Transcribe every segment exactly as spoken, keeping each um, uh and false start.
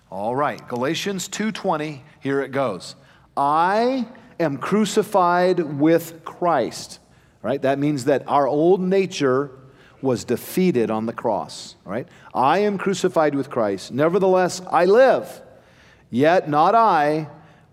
All right, Galatians two twenty, here it goes. I am crucified with Christ. Right? That means that our old nature was defeated on the cross. Right? I am crucified with Christ. Nevertheless, I live. Yet not I,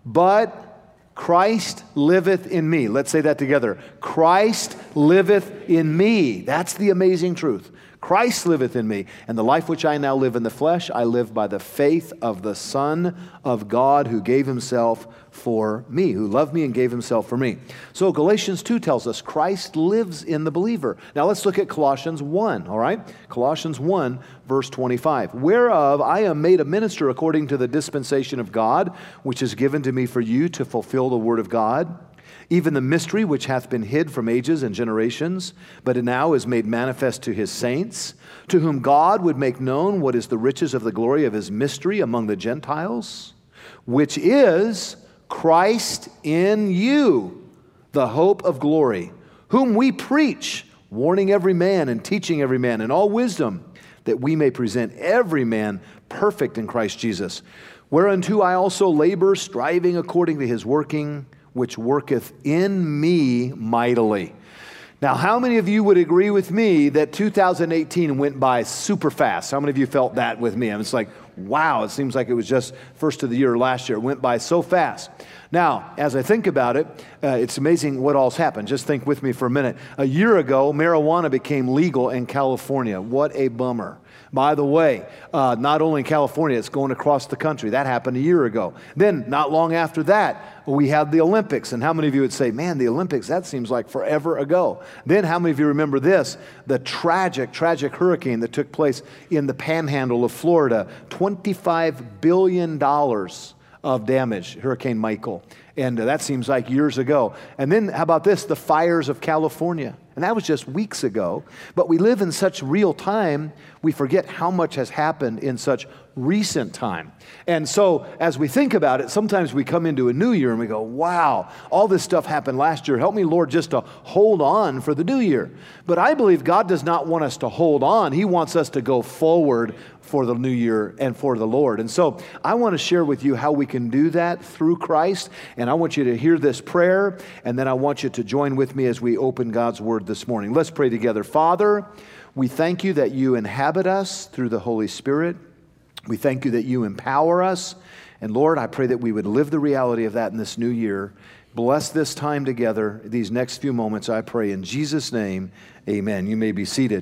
but Christ liveth in me. Let's say that together. Christ liveth in me. That's the amazing truth. Christ liveth in me, and the life which I now live in the flesh, I live by the faith of the Son of God who gave himself for me, who loved me and gave himself for me. So Galatians two tells us Christ lives in the believer. Now let's look at Colossians one, all right? Colossians one, verse twenty-five. Whereof I am made a minister according to the dispensation of God, which is given to me for you to fulfill the word of God, even the mystery which hath been hid from ages and generations, but it now is made manifest to his saints, to whom God would make known what is the riches of the glory of his mystery among the Gentiles, which is Christ in you, the hope of glory, whom we preach, warning every man and teaching every man in all wisdom, that we may present every man perfect in Christ Jesus, whereunto I also labor, striving according to his working, which worketh in me mightily. Now, how many of you would agree with me that two thousand eighteen went by super fast? How many of you felt that with me? I mean, it's like, wow, it seems like it was just first of the year last year. It went by so fast. Now, as I think about it, uh, it's amazing what all's happened. Just think with me for a minute. A year ago, marijuana became legal in California. What a bummer. By the way, uh, not only in California, it's going across the country. That happened a year ago. Then, not long after that, we had the Olympics. And how many of you would say, man, the Olympics, that seems like forever ago? Then, how many of you remember this? The tragic, tragic hurricane that took place in the panhandle of Florida. twenty-five billion dollars of damage, Hurricane Michael. And uh, that seems like years ago. And then, how about this? The fires of California. And that was just weeks ago. But we live in such real time, we forget how much has happened in such recent time. And so as we think about it, sometimes we come into a new year and we go, wow, all this stuff happened last year. Help me, Lord, just to hold on for the new year. But I believe God does not want us to hold on. He wants us to go forward for the new year and for the Lord. And so I want to share with you how we can do that through Christ. And I want you to hear this prayer, and then I want you to join with me as we open God's Word this morning. Let's pray together. Father, we thank you that you inhabit us through the Holy Spirit. We thank you that you empower us. And Lord, I pray that we would live the reality of that in this new year. Bless this time together, these next few moments, I pray in Jesus' name, amen. You may be seated.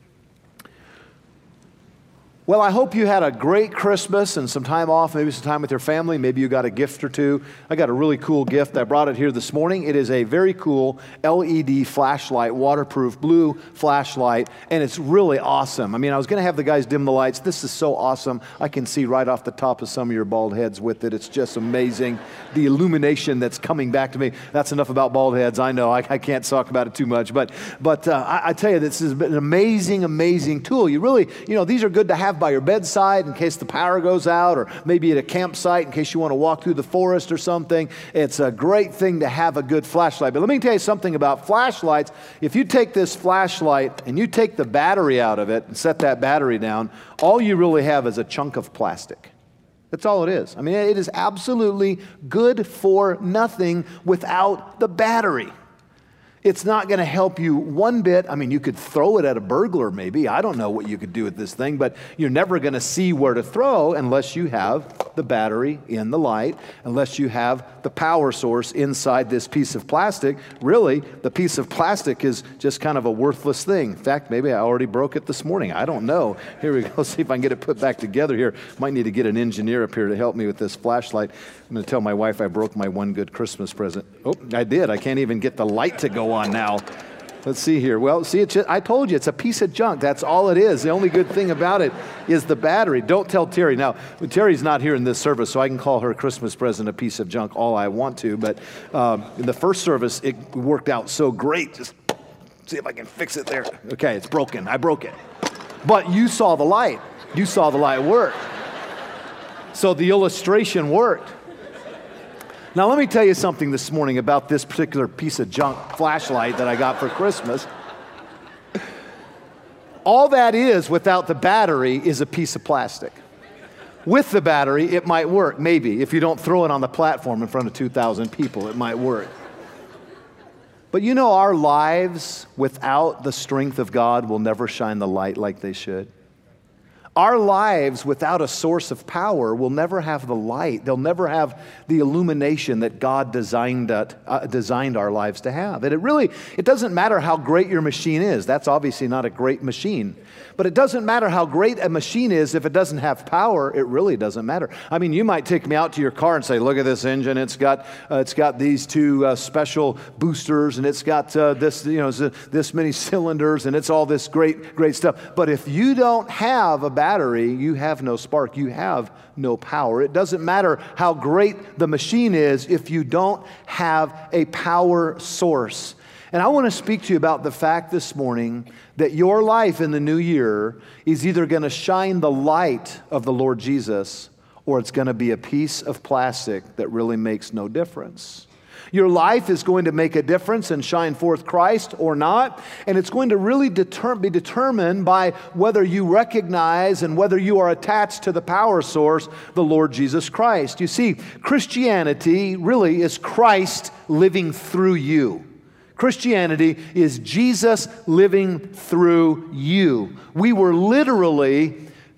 Well, I hope you had a great Christmas and some time off, maybe some time with your family. Maybe you got a gift or two. I got a really cool gift. I brought it here this morning. It is a very cool L E D flashlight, waterproof blue flashlight, and it's really awesome. I mean, I was going to have the guys dim the lights. This is so awesome. I can see right off the top of some of your bald heads with it. It's just amazing. The illumination that's coming back to me. That's enough about bald heads. I know. I, I can't talk about it too much. But, but uh, I, I tell you, this is an amazing, amazing tool. You really, you know, these are good to have by your bedside in case the power goes out, or maybe at a campsite in case you want to walk through the forest or something. It's a great thing to have a good flashlight. But let me tell you something about flashlights. If you take this flashlight and you take the battery out of it and set that battery down, all you really have is a chunk of plastic. That's all it is. I mean, it is absolutely good for nothing without the battery. It's not going to help you one bit. I mean, you could throw it at a burglar maybe. I don't know what you could do with this thing, but you're never going to see where to throw unless you have the battery in the light, unless you have the power source inside this piece of plastic. Really, the piece of plastic is just kind of a worthless thing. In fact, maybe I already broke it this morning. I don't know. Here we go. See if I can get it put back together here. Might need to get an engineer up here to help me with this flashlight. I'm going to tell my wife I broke my one good Christmas present. Oh, I did. I can't even get the light to go on now. Let's see here. Well, see, it's just, I told you, it's a piece of junk. That's all it is. The only good thing about it is the battery. Don't tell Terry. Now, Terry's not here in this service, so I can call her Christmas present a piece of junk all I want to. But um, in the first service, it worked out so great. Just see if I can fix it there. Okay, it's broken. I broke it. But you saw the light. You saw the light work. So the illustration worked. Now, let me tell you something this morning about this particular piece of junk flashlight that I got for Christmas. All that is without the battery is a piece of plastic. With the battery, it might work, maybe. If you don't throw it on the platform in front of two thousand people, it might work. But you know, our lives without the strength of God will never shine the light like they should. Our lives without a source of power will never have the light. They'll never have the illumination that God designed, uh, designed our lives to have. And it really, it doesn't matter how great your machine is. That's obviously not a great machine. But it doesn't matter how great a machine is if it doesn't have power. It really doesn't matter. I mean, you might take me out to your car and say, look at this engine. It's got uh, it's got these two uh, special boosters, and it's got uh, this you know this many cylinders, and it's all this great great stuff. But if you don't have a battery, you have no spark. You have no power. It doesn't matter how great the machine is if you don't have a power source. And I want to speak to you about the fact this morning that your life in the new year is either going to shine the light of the Lord Jesus, or it's going to be a piece of plastic that really makes no difference. Your life is going to make a difference and shine forth Christ or not, and it's going to really deter- be determined by whether you recognize and whether you are attached to the power source, the Lord Jesus Christ. You see, Christianity really is Christ living through you. Christianity is Jesus living through you. We were literally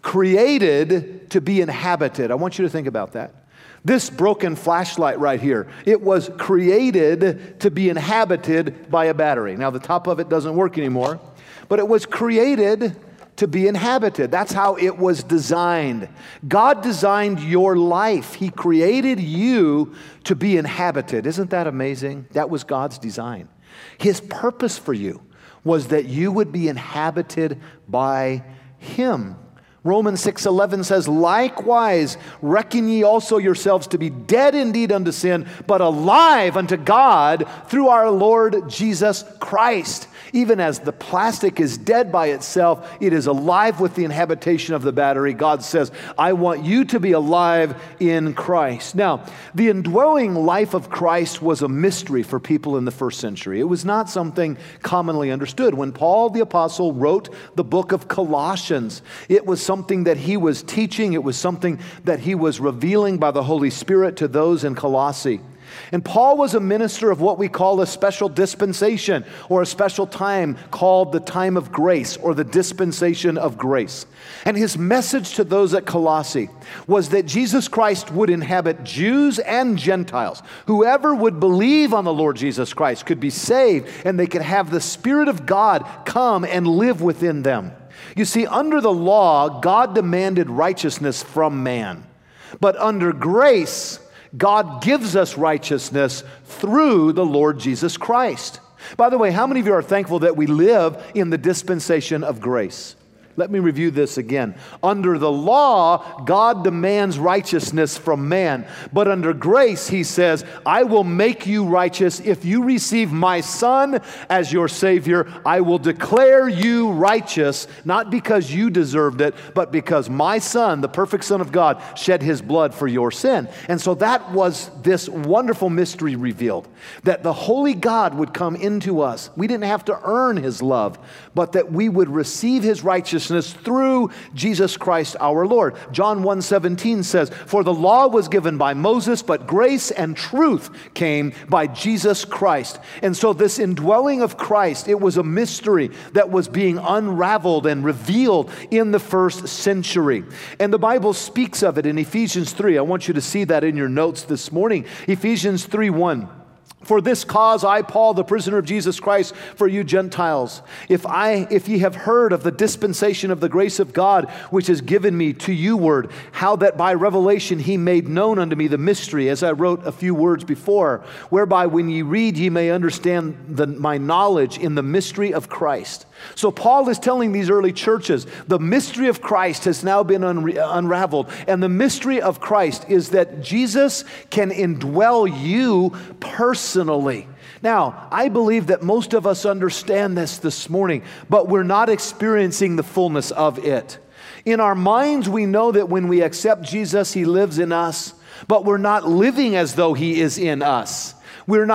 created to be inhabited. I want you to think about that. This broken flashlight right here, it was created to be inhabited by a battery. Now, the top of it doesn't work anymore, but it was created to be inhabited. That's how it was designed. God designed your life. He created you to be inhabited. Isn't that amazing? That was God's design. His purpose for you was that you would be inhabited by Him. Romans six eleven says, likewise, reckon ye also yourselves to be dead indeed unto sin, but alive unto God through our Lord Jesus Christ. Even as the plastic is dead by itself, it is alive with the inhabitation of the battery. God says, I want you to be alive in Christ. Now, the indwelling life of Christ was a mystery for people in the first century. It was not something commonly understood. When Paul the Apostle wrote the book of Colossians, it was something that he was teaching. It was something that he was revealing by the Holy Spirit to those in Colossae. And Paul was a minister of what we call a special dispensation, or a special time called the time of grace, or the dispensation of grace. And his message to those at Colossae was that Jesus Christ would inhabit Jews and Gentiles. Whoever would believe on the Lord Jesus Christ could be saved, and they could have the Spirit of God come and live within them. You see, under the law, God demanded righteousness from man. But under grace, God gives us righteousness through the Lord Jesus Christ. By the way, how many of you are thankful that we live in the dispensation of grace? Let me review this again. Under the law, God demands righteousness from man. But under grace, He says, I will make you righteous. If you receive my Son as your Savior, I will declare you righteous, not because you deserved it, but because my Son, the perfect Son of God, shed His blood for your sin. And so that was this wonderful mystery revealed, that the holy God would come into us. We didn't have to earn His love, but that we would receive His righteousness through Jesus Christ our Lord. John one seventeen says, for the law was given by Moses, but grace and truth came by Jesus Christ. And so this indwelling of Christ, it was a mystery that was being unraveled and revealed in the first century. And the Bible speaks of it in Ephesians three. I want you to see that in your notes this morning. Ephesians three one. For this cause I, Paul, the prisoner of Jesus Christ, for you Gentiles, if I, if ye have heard of the dispensation of the grace of God, which is given me to you word, how that by revelation He made known unto me the mystery, as I wrote a few words before, whereby when ye read ye may understand the, my knowledge in the mystery of Christ. So Paul is telling these early churches, the mystery of Christ has now been unre- unraveled. And the mystery of Christ is that Jesus can indwell you personally. Now, I believe that most of us understand this this morning, but we're not experiencing the fullness of it. In our minds, we know that when we accept Jesus, He lives in us, but we're not living as though He is in us. We're not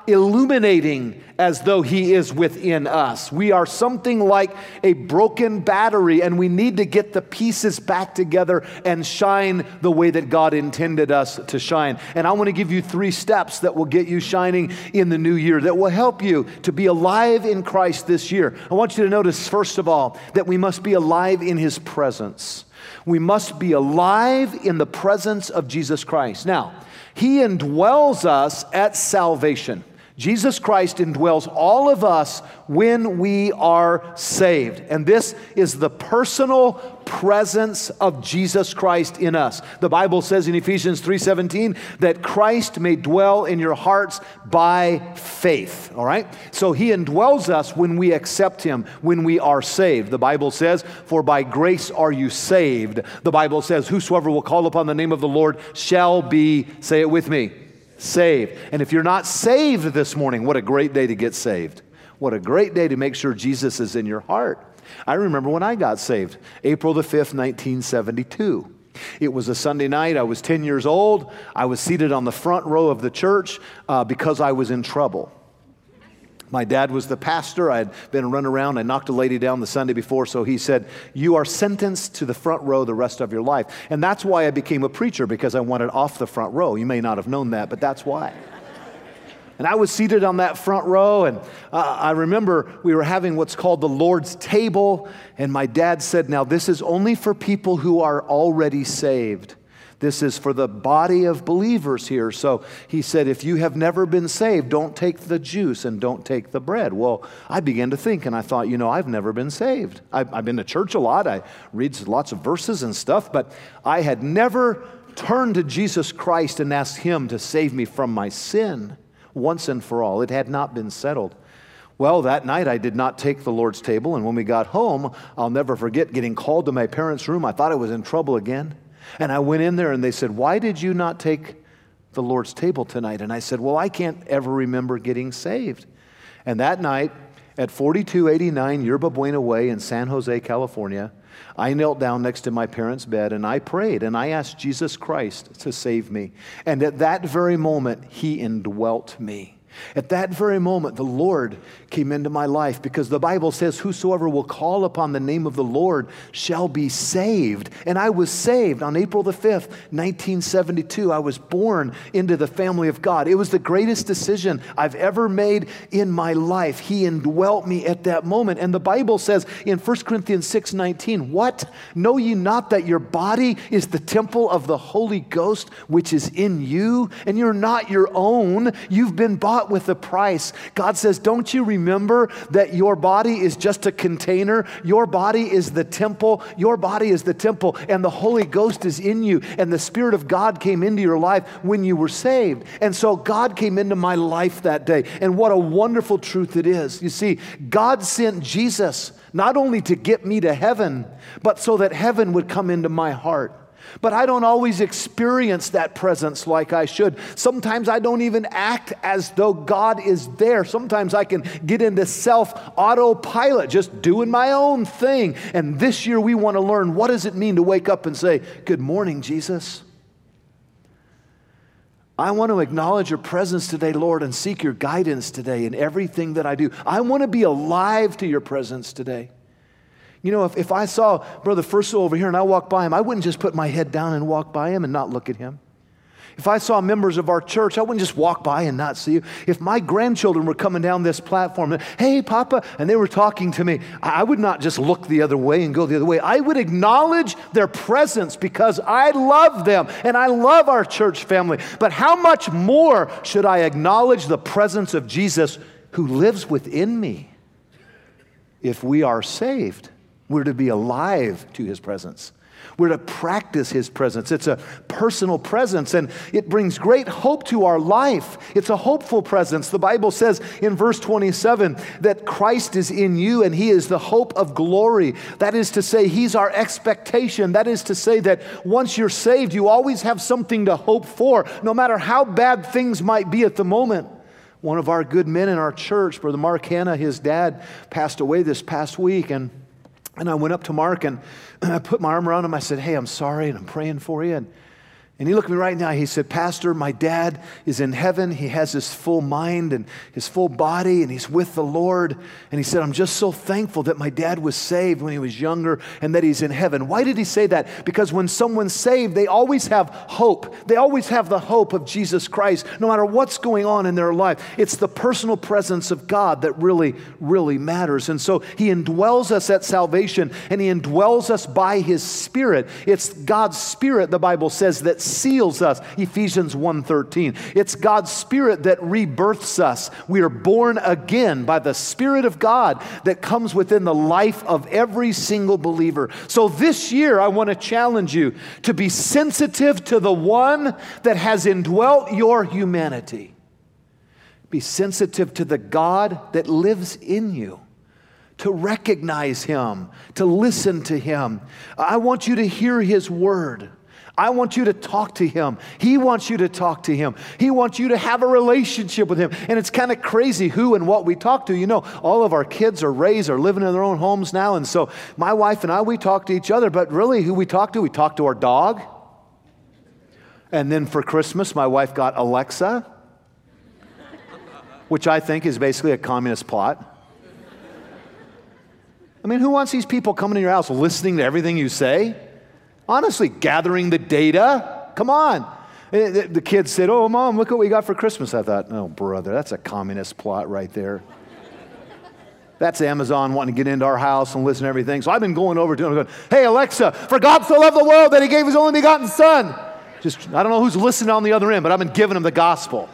illuminating as though he is within us. We are something like a broken battery, and we need to get the pieces back together and shine the way that God intended us to shine. And I want to give you three steps that will get you shining in the new year, that will help you to be alive in Christ this year. I want you to notice, first of all, that we must be alive in his presence. We must be alive in the presence of Jesus Christ. Now, he indwells us at salvation. Jesus Christ indwells all of us when we are saved. And this is the personal presence of Jesus Christ in us. The Bible says in Ephesians three seventeen that Christ may dwell in your hearts by faith. All right? So he indwells us when we accept him, when we are saved. The Bible says, for by grace are you saved. The Bible says, whosoever will call upon the name of the Lord shall be, say it with me, saved. And if you're not saved this morning, what a great day to get saved. What a great day to make sure Jesus is in your heart. I remember when I got saved, April the fifth, nineteen seventy-two. It was a Sunday night. I was ten years old. I was seated on the front row of the church uh, because I was in trouble. My dad was the pastor. I had been run around. I knocked a lady down the Sunday before, so he said, you are sentenced to the front row the rest of your life. And that's why I became a preacher, because I wanted off the front row. You may not have known that, but that's why. And I was seated on that front row, and uh, I remember we were having what's called the Lord's table, and my dad said, now this is only for people who are already saved. This is for the body of believers here. So he said, if you have never been saved, don't take the juice and don't take the bread. Well, I began to think, and I thought, you know, I've never been saved. I've, I've been to church a lot. I read lots of verses and stuff, but I had never turned to Jesus Christ and asked him to save me from my sin once and for all. It had not been settled. Well, that night I did not take the Lord's table, and when we got home, I'll never forget getting called to my parents' room. I thought I was in trouble again. And I went in there and they said, why did you not take the Lord's table tonight? And I said, well, I can't ever remember getting saved. And that night at forty-two eighty-nine Yerba Buena Way in San Jose, California, I knelt down next to my parents' bed and I prayed and I asked Jesus Christ to save me. And at that very moment, he indwelt me. At that very moment, the Lord came into my life, because the Bible says, whosoever will call upon the name of the Lord shall be saved. And I was saved on April the fifth, nineteen seventy-two. I was born into the family of God. It was the greatest decision I've ever made in my life. He indwelt me at that moment. And the Bible says in First Corinthians six nineteen, what? Know ye not that your body is the temple of the Holy Ghost, which is in you? And you're not your own. You've been bought with a price. God says, don't you remember that your body is just a container? Your body is the temple. Your body is the temple, and the Holy Ghost is in you, and the Spirit of God came into your life when you were saved. And so God came into my life that day, and what a wonderful truth it is. You see, God sent Jesus not only to get me to heaven, but so that heaven would come into my heart. But I don't always experience that presence like I should. Sometimes I don't even act as though God is there. Sometimes I can get into self-autopilot, just doing my own thing. And this year we want to learn, what does it mean to wake up and say, good morning, Jesus? I want to acknowledge your presence today, Lord, and seek your guidance today in everything that I do. I want to be alive to your presence today. You know, if, if I saw Brother Furso over here and I walked by him, I wouldn't just put my head down and walk by him and not look at him. If I saw members of our church, I wouldn't just walk by and not see you. If my grandchildren were coming down this platform, and, hey, Papa, and they were talking to me, I would not just look the other way and go the other way. I would acknowledge their presence because I love them and I love our church family. But how much more should I acknowledge the presence of Jesus who lives within me? If we are saved, we're to be alive to his presence. We're to practice his presence. It's a personal presence, and it brings great hope to our life. It's a hopeful presence. The Bible says in verse twenty-seven that Christ is in you and he is the hope of glory. That is to say, he's our expectation. That is to say that once you're saved, you always have something to hope for, no matter how bad things might be at the moment. One of our good men in our church, Brother Mark Hanna, his dad passed away this past week, and And I went up to Mark and I put my arm around him. I said, hey, I'm sorry and I'm praying for you. And, And he looked at me right now. He said, Pastor, my dad is in heaven. He has his full mind and his full body, and he's with the Lord. And he said, I'm just so thankful that my dad was saved when he was younger and that he's in heaven. Why did he say that? Because when someone's saved, they always have hope. They always have the hope of Jesus Christ, no matter what's going on in their life. It's the personal presence of God that really, really matters. And so he indwells us at salvation, and he indwells us by his Spirit. It's God's Spirit, the Bible says, that seals us, Ephesians one thirteen. It's God's Spirit that rebirths us. We are born again by the Spirit of God that comes within the life of every single believer. So this year, I want to challenge you to be sensitive to the one that has indwelt your humanity. Be sensitive to the God that lives in you. To recognize him, to listen to him. I want you to hear his word. I want you to talk to him. He wants you to talk to him. He wants you to have a relationship with him. And it's kind of crazy who and what we talk to. You know, all of our kids are raised, are living in their own homes now. And so my wife and I, we talk to each other. But really, who we talk to? We talk to our dog. And then for Christmas, my wife got Alexa, which I think is basically a communist plot. I mean, who wants these people coming to your house listening to everything you say? Honestly, gathering the data. Come on. The kids said, oh, Mom, look what we got for Christmas. I thought, oh, brother, that's a communist plot right there. That's Amazon wanting to get into our house and listen to everything. So I've been going over to them and going, hey, Alexa, for God so loved the world that he gave his only begotten son. Just, I don't know who's listening on the other end, but I've been giving them the gospel.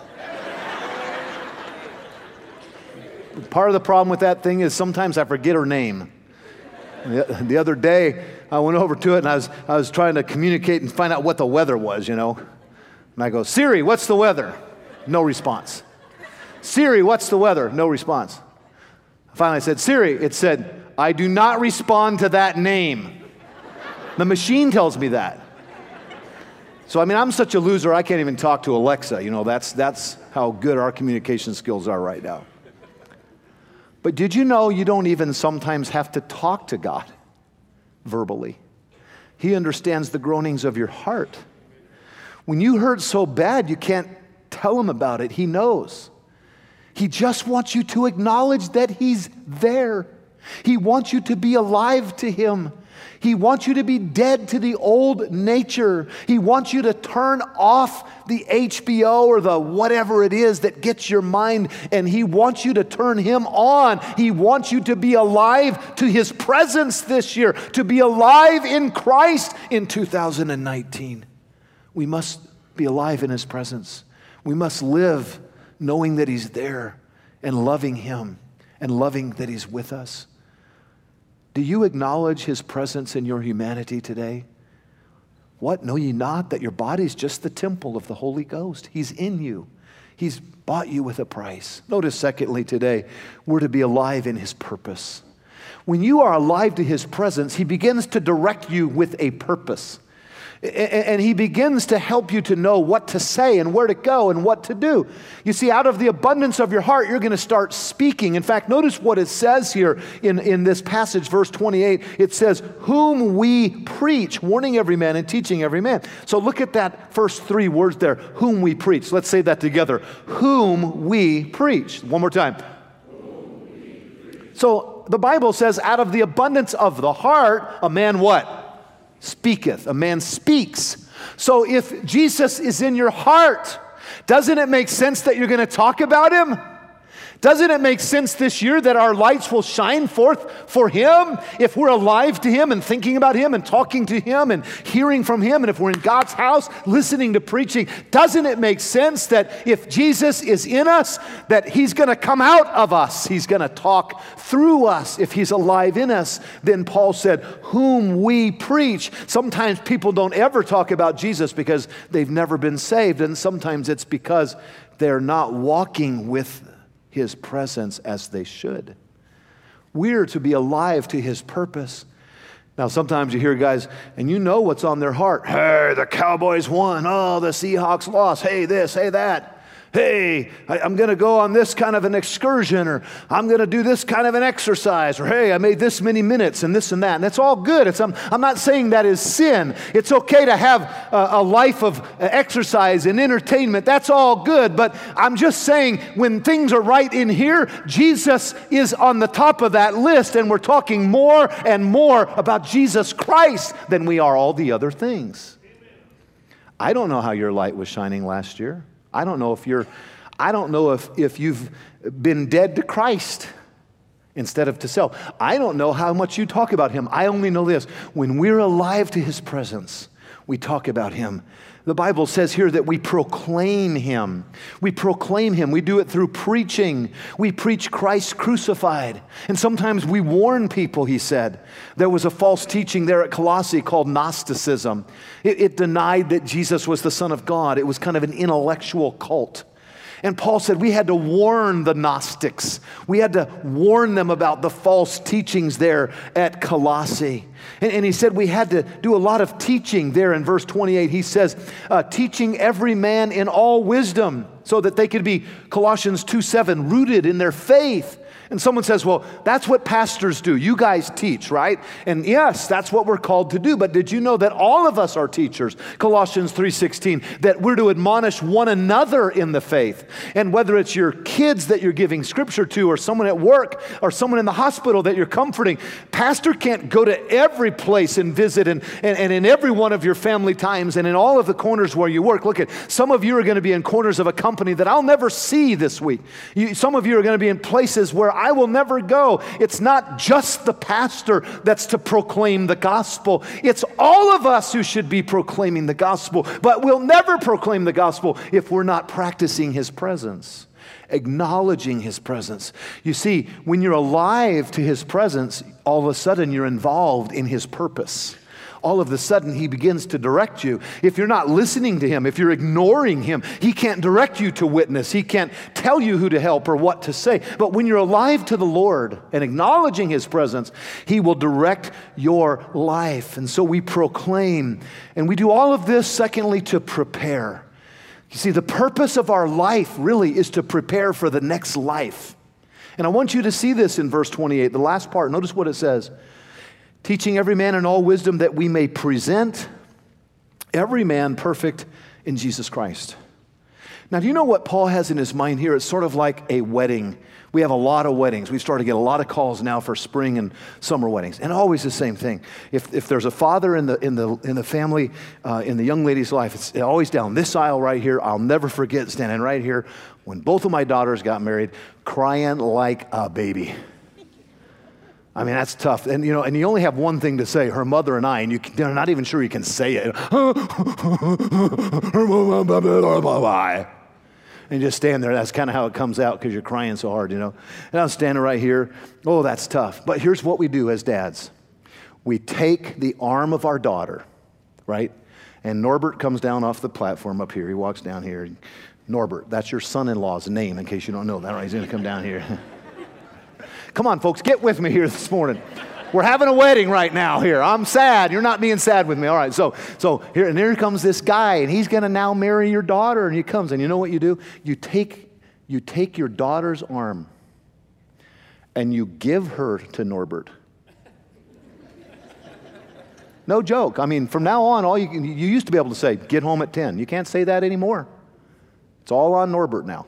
Part of the problem with that thing is sometimes I forget her name. The, the other day, I went over to it and I was, I was trying to communicate and find out what the weather was, you know. And I go, Siri, what's the weather? No response. Siri, what's the weather? No response. Finally I said, Siri, it said, I do not respond to that name. The machine tells me that. So, I mean, I'm such a loser, I can't even talk to Alexa. You know, that's, that's how good our communication skills are right now. But did you know you don't even sometimes have to talk to God verbally? He understands the groanings of your heart. When you hurt so bad, you can't tell him about it. He knows. He just wants you to acknowledge that he's there. He wants you to be alive to him. He wants you to be dead to the old nature. He wants you to turn off the H B O or the whatever it is that gets your mind, and he wants you to turn him on. He wants you to be alive to his presence this year, to be alive in Christ in two thousand nineteen. We must be alive in his presence. We must live knowing that he's there and loving him and loving that he's with us. Do you acknowledge his presence in your humanity today? What? Know ye not that your body is just the temple of the Holy Ghost? He's in you. He's bought you with a price. Notice, secondly, today, we're to be alive in his purpose. When you are alive to his presence, he begins to direct you with a purpose. And he begins to help you to know what to say and where to go and what to do. You see, out of the abundance of your heart, you're going to start speaking. In fact, notice what it says here in, in this passage, verse twenty-eight. It says, whom we preach, warning every man and teaching every man. So look at that first three words there, whom we preach. Let's say that together. Whom we preach. One more time. So the Bible says, out of the abundance of the heart, a man what? Speaketh. A man speaks. So if Jesus is in your heart, doesn't it make sense that you're going to talk about him? Doesn't it make sense this year that our lights will shine forth for him if we're alive to him and thinking about him and talking to him and hearing from him, and if we're in God's house listening to preaching? Doesn't it make sense that if Jesus is in us, that he's going to come out of us? He's going to talk through us if he's alive in us. Then Paul said, whom we preach. Sometimes people don't ever talk about Jesus because they've never been saved, and sometimes it's because they're not walking with his presence as they should. We're to be alive to his purpose. Now, sometimes you hear guys, and you know what's on their heart. Hey, the Cowboys won. Oh, the Seahawks lost. Hey, this, hey, that. hey, I, I'm going to go on this kind of an excursion, or I'm going to do this kind of an exercise, or hey, I made this many minutes and this and that. And it's all good. It's, I'm, I'm not saying that is sin. It's okay to have a, a life of exercise and entertainment. That's all good. But I'm just saying when things are right in here, Jesus is on the top of that list, and we're talking more and more about Jesus Christ than we are all the other things. I don't know how your light was shining last year. I don't know if you're, I don't know if, if you've been dead to Christ instead of to self. I don't know how much you talk about Him. I only know this. When we're alive to His presence, we talk about Him. The Bible says here that we proclaim Him. We proclaim Him. We do it through preaching. We preach Christ crucified. And sometimes we warn people, he said. There was a false teaching there at Colossae called Gnosticism. It, it denied that Jesus was the Son of God. It was kind of an intellectual cult. And Paul said we had to warn the Gnostics. We had to warn them about the false teachings there at Colossae. And, and he said we had to do a lot of teaching there in verse twenty-eight. He says, uh, teaching every man in all wisdom, so that they could be, Colossians two seven, rooted in their faith. And someone says, well, that's what pastors do. You guys teach, right? And yes, that's what we're called to do. But did you know that all of us are teachers? Colossians three sixteen, that we're to admonish one another in the faith. And whether it's your kids that you're giving scripture to, or someone at work, or someone in the hospital that you're comforting, pastor can't go to every place and visit and, and, and in every one of your family times and in all of the corners where you work. Look at, some of you are going to be in corners of a company that I'll never see this week. You, some of you are going to be in places where I will never go. It's not just the pastor that's to proclaim the gospel. It's all of us who should be proclaiming the gospel, but we'll never proclaim the gospel if we're not practicing His presence, acknowledging His presence. You see, when you're alive to His presence, all of a sudden you're involved in His purpose. All of a sudden, He begins to direct you. If you're not listening to Him, if you're ignoring Him, He can't direct you to witness. He can't tell you who to help or what to say. But when you're alive to the Lord and acknowledging His presence, He will direct your life. And so we proclaim, and we do all of this, secondly, to prepare. You see, the purpose of our life really is to prepare for the next life. And I want you to see this in verse twenty-eight, the last part. Notice what it says. Teaching every man in all wisdom, that we may present every man perfect in Jesus Christ. Now, do you know what Paul has in his mind here? It's sort of like a wedding. We have a lot of weddings. We've started to get a lot of calls now for spring and summer weddings, and always the same thing. If, if there's a father in the in the in the family, uh, in the young lady's life, it's always down this aisle right here. I'll never forget standing right here when both of my daughters got married, crying like a baby. I mean, that's tough. And, you know, and you only have one thing to say, her mother and I, and you, you're not even sure you can say it. And you just stand there. That's kind of how it comes out because you're crying so hard, you know. And I'm standing right here. Oh, that's tough. But here's what we do as dads. We take the arm of our daughter, right? And Norbert comes down off the platform up here. He walks down here. Norbert, that's your son-in-law's name, in case you don't know that, right? He's going to come down here. Come on, folks, get with me here this morning. We're having a wedding right now here. I'm sad. You're not being sad with me. All right, so so here and here comes this guy, and he's going to now marry your daughter, and he comes, and you know what you do? You take you take your daughter's arm, and you give her to Norbert. No joke. I mean, from now on, all you can, you used to be able to say, "Get home at ten." You can't say that anymore. It's all on Norbert now.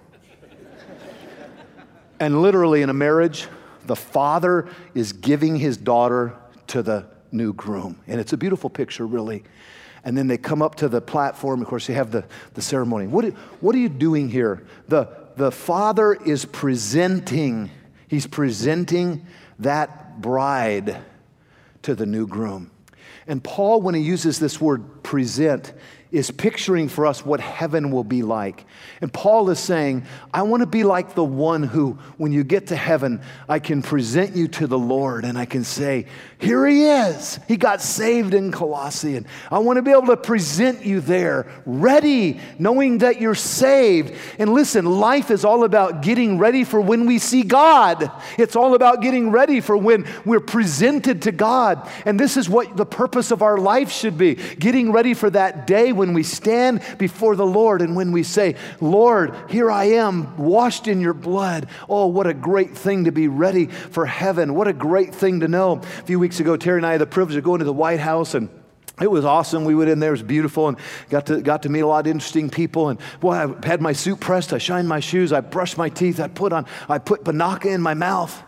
And literally in a marriage, the father is giving his daughter to the new groom. And it's a beautiful picture, really. And then they come up to the platform. Of course, you have the, the ceremony. What, what are you doing here? The, the father is presenting, he's presenting that bride to the new groom. And Paul, when he uses this word present, is picturing for us what heaven will be like. And Paul is saying, I want to be like the one who, when you get to heaven, I can present you to the Lord and I can say, here he is. He got saved in Colossae. And I want to be able to present you there, ready, knowing that you're saved. And listen, life is all about getting ready for when we see God. It's all about getting ready for when we're presented to God. And this is what the purpose of our life should be, getting ready for that day when we stand before the Lord and when we say, Lord, here I am, washed in your blood. Oh, what a great thing to be ready for heaven. What a great thing to know. A few weeks ago, Terry and I had the privilege of going to the White House, and it was awesome. We went in there, it was beautiful, and got to got to meet a lot of interesting people. And boy, I had my suit pressed, I shined my shoes, I brushed my teeth, I put on, I put Banaka in my mouth.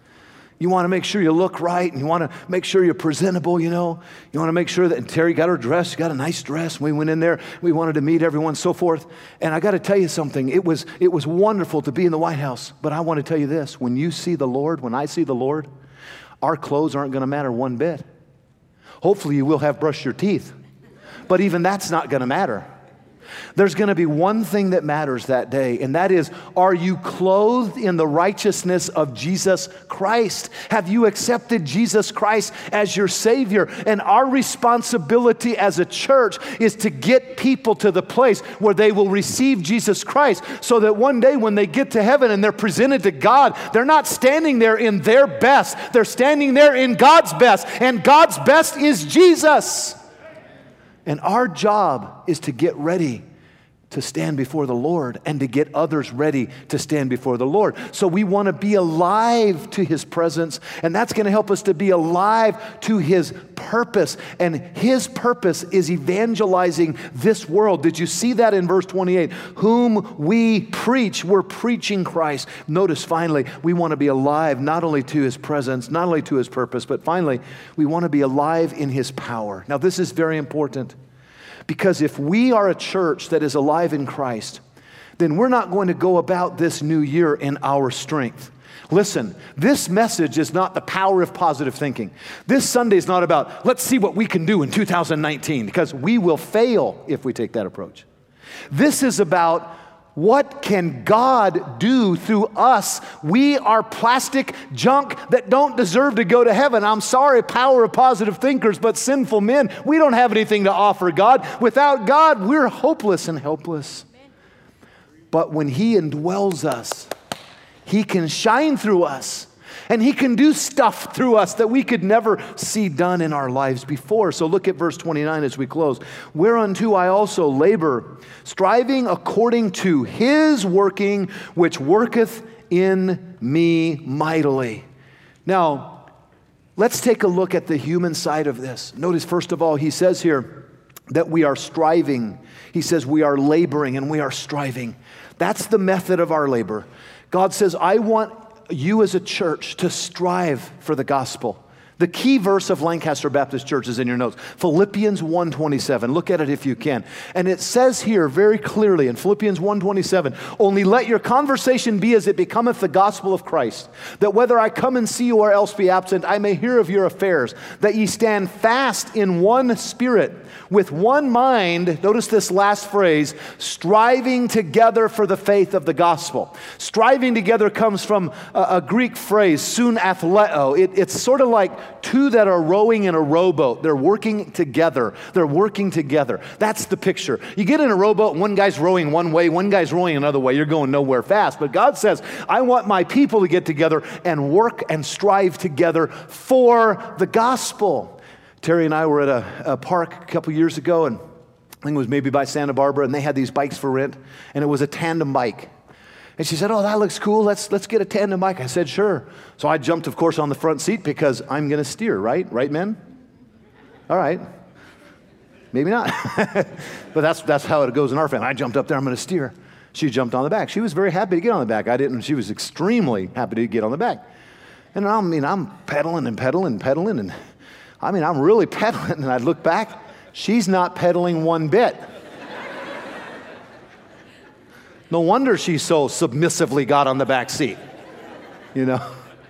You want to make sure you look right, and you want to make sure you're presentable, you know. You want to make sure that, and Terry got her dress, she got a nice dress. We went in there, we wanted to meet everyone, and so forth. And I got to tell you something, it was, it was wonderful to be in the White House. But I want to tell you this, when you see the Lord, when I see the Lord, our clothes aren't going to matter one bit. Hopefully you will have brushed your teeth, but even that's not going to matter. There's going to be one thing that matters that day, and that is, are you clothed in the righteousness of Jesus Christ? Have you accepted Jesus Christ as your Savior? And our responsibility as a church is to get people to the place where they will receive Jesus Christ, so that one day when they get to heaven and they're presented to God, they're not standing there in their best. They're standing there in God's best, and God's best is Jesus. And our job is to get ready to stand before the Lord and to get others ready to stand before the Lord. So we want to be alive to His presence, and that's going to help us to be alive to His purpose. And His purpose is evangelizing this world. Did you see that in verse twenty-eight? Whom we preach, we're preaching Christ. Notice finally, we want to be alive not only to His presence, not only to His purpose, but finally, we want to be alive in His power. Now this is very important. Because if we are a church that is alive in Christ, then we're not going to go about this new year in our strength. Listen, this message is not the power of positive thinking. This Sunday is not about, let's see what we can do in two thousand nineteen, because we will fail if we take that approach. This is about, what can God do through us? We are plastic junk that don't deserve to go to heaven. I'm sorry, power of positive thinkers, but sinful men, we don't have anything to offer God. Without God, we're hopeless and helpless. But when He indwells us, He can shine through us. And He can do stuff through us that we could never see done in our lives before. So look at verse twenty-nine as we close. Whereunto I also labor, striving according to His working, which worketh in me mightily. Now, let's take a look at the human side of this. Notice, first of all, he says here that we are striving. He says we are laboring and we are striving. That's the method of our labor. God says, I want you as a church to strive for the gospel. The key verse of Lancaster Baptist Church is in your notes, Philippians one twenty-seven. Look at it if you can. And it says here very clearly in Philippians one twenty-seven, only let your conversation be as it becometh the gospel of Christ, that whether I come and see you or else be absent, I may hear of your affairs, that ye stand fast in one spirit, with one mind, notice this last phrase, striving together for the faith of the gospel. Striving together comes from a, a Greek phrase, sun athleo. It, it's sort of like two that are rowing in a rowboat. They're working together. They're working together. That's the picture. You get in a rowboat, and one guy's rowing one way, one guy's rowing another way. You're going nowhere fast. But God says, I want my people to get together and work and strive together for the gospel. Terry and I were at a, a park a couple years ago, and I think it was maybe by Santa Barbara, and they had these bikes for rent, and it was a tandem bike. And she said, oh, that looks cool. Let's let's get a tandem bike. I said, sure. So I jumped, of course, on the front seat because I'm going to steer, right? Right, men? All right. Maybe not. But that's that's how it goes in our family. I jumped up there. I'm going to steer. She jumped on the back. She was very happy to get on the back. I didn't. She was extremely happy to get on the back. And I mean, I'm pedaling and pedaling and pedaling. And I mean, I'm really pedaling. And I look back. She's not pedaling one bit. No wonder she so submissively got on the back seat, you know.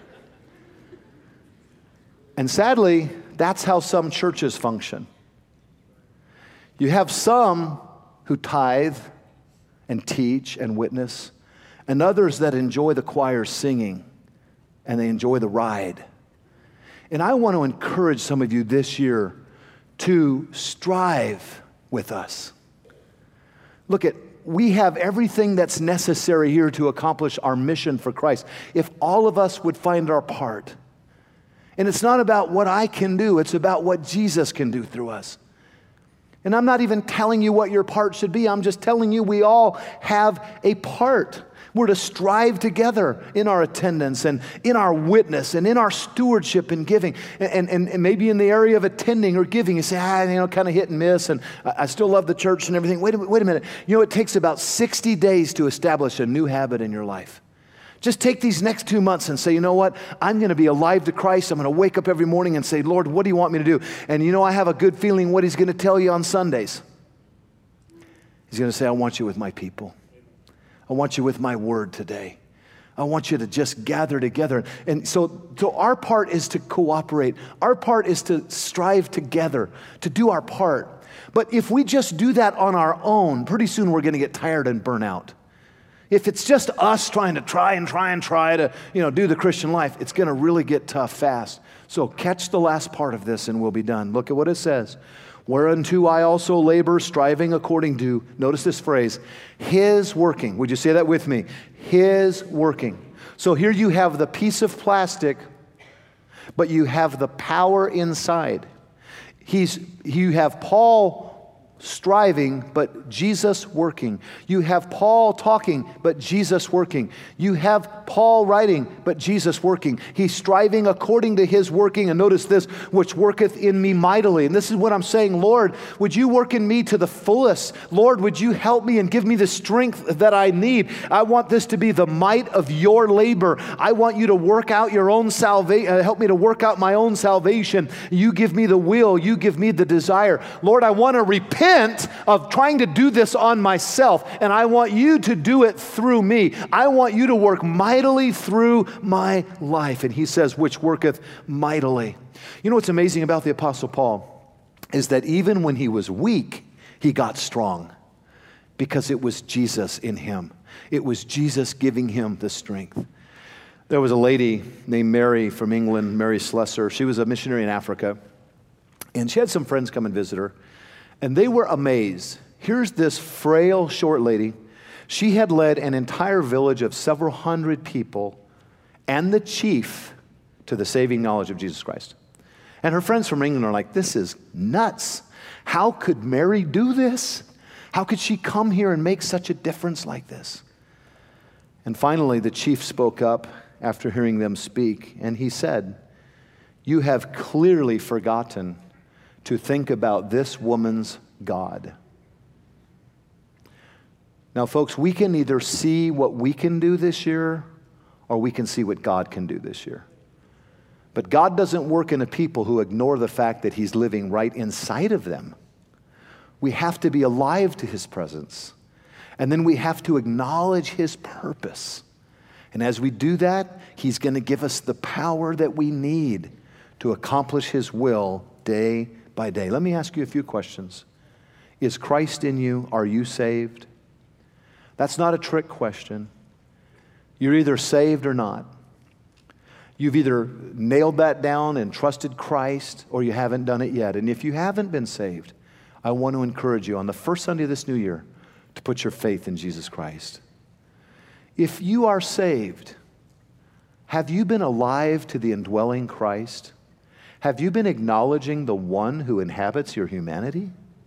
And sadly, that's how some churches function. You have some who tithe and teach and witness, and others that enjoy the choir singing, and they enjoy the ride. And I want to encourage some of you this year to strive with us. Look at we have everything that's necessary here to accomplish our mission for Christ. If all of us would find our part. And it's not about what I can do, it's about what Jesus can do through us. And I'm not even telling you what your part should be. I'm just telling you we all have a part. We're to strive together in our attendance and in our witness and in our stewardship and giving. And, and, and maybe in the area of attending or giving, you say, ah, you know, kind of hit and miss, and I, I still love the church and everything. Wait a, wait a minute. You know, it takes about sixty days to establish a new habit in your life. Just take these next two months and say, you know what? I'm going to be alive to Christ. I'm going to wake up every morning and say, Lord, what do you want me to do? And you know, I have a good feeling what he's going to tell you on Sundays. He's going to say, I want you with my people. I want you with my word today. I want you to just gather together. And so, so our part is to cooperate. Our part is to strive together, to do our part. But if we just do that on our own, pretty soon we're going to get tired and burn out. If it's just us trying to try and try and try to, you know, do the Christian life, it's going to really get tough fast. So catch the last part of this and we'll be done. Look at what it says. Whereunto I also labor, striving according to, notice this phrase, his working. Would you say that with me? His working. So here you have the piece of plastic, but you have the power inside. He's, you have Paul striving, but Jesus working. You have Paul talking, but Jesus working. You have Paul writing, but Jesus working. He's striving according to his working. And notice this, which worketh in me mightily. And this is what I'm saying, Lord, would you work in me to the fullest? Lord, would you help me and give me the strength that I need? I want this to be the might of your labor. I want you to work out your own salvation, uh, help me to work out my own salvation. You give me the will, you give me the desire. Lord, I want to repent of trying to do this on myself, and I want you to do it through me. I want you to work mightily through my life. And he says, which worketh mightily. You know what's amazing about the Apostle Paul is that even when he was weak, he got strong because it was Jesus in him. It was Jesus giving him the strength. There was a lady named Mary from England, Mary Slessor. She was a missionary in Africa, and she had some friends come and visit her. And they were amazed. Here's this frail, short lady. She had led an entire village of several hundred people and the chief to the saving knowledge of Jesus Christ. And her friends from England are like, this is nuts. How could Mary do this? How could she come here and make such a difference like this? And finally, the chief spoke up after hearing them speak, and he said, you have clearly forgotten to think about this woman's God. Now, folks, we can either see what we can do this year or we can see what God can do this year. But God doesn't work in a people who ignore the fact that he's living right inside of them. We have to be alive to his presence. And then we have to acknowledge his purpose. And as we do that, he's going to give us the power that we need to accomplish his will day by day. Let me ask you a few questions. Is Christ in you? Are you saved? That's not a trick question. You're either saved or not. You've either nailed that down and trusted Christ, or you haven't done it yet. And if you haven't been saved, I want to encourage you on the first Sunday of this new year to put your faith in Jesus Christ. If you are saved, have you been alive to the indwelling Christ? Have you been acknowledging the one who inhabits your humanity?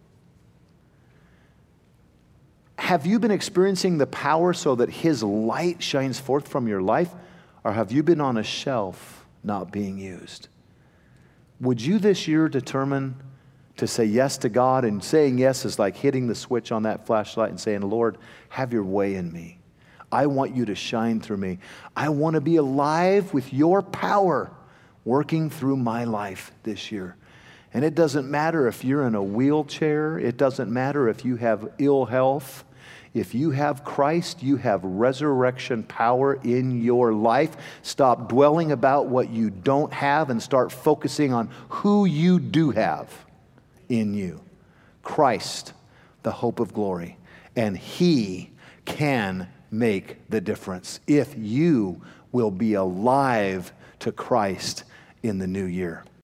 Have you been experiencing the power so that his light shines forth from your life? Or have you been on a shelf not being used? Would you this year determine to say yes to God? And saying yes is like hitting the switch on that flashlight and saying, Lord, have your way in me. I want you to shine through me. I want to be alive with your power working through my life this year. And it doesn't matter if you're in a wheelchair. It doesn't matter if you have ill health. If you have Christ, you have resurrection power in your life. Stop dwelling about what you don't have and start focusing on who you do have in you. Christ, the hope of glory. And he can make the difference if you will be alive to Christ in the new year.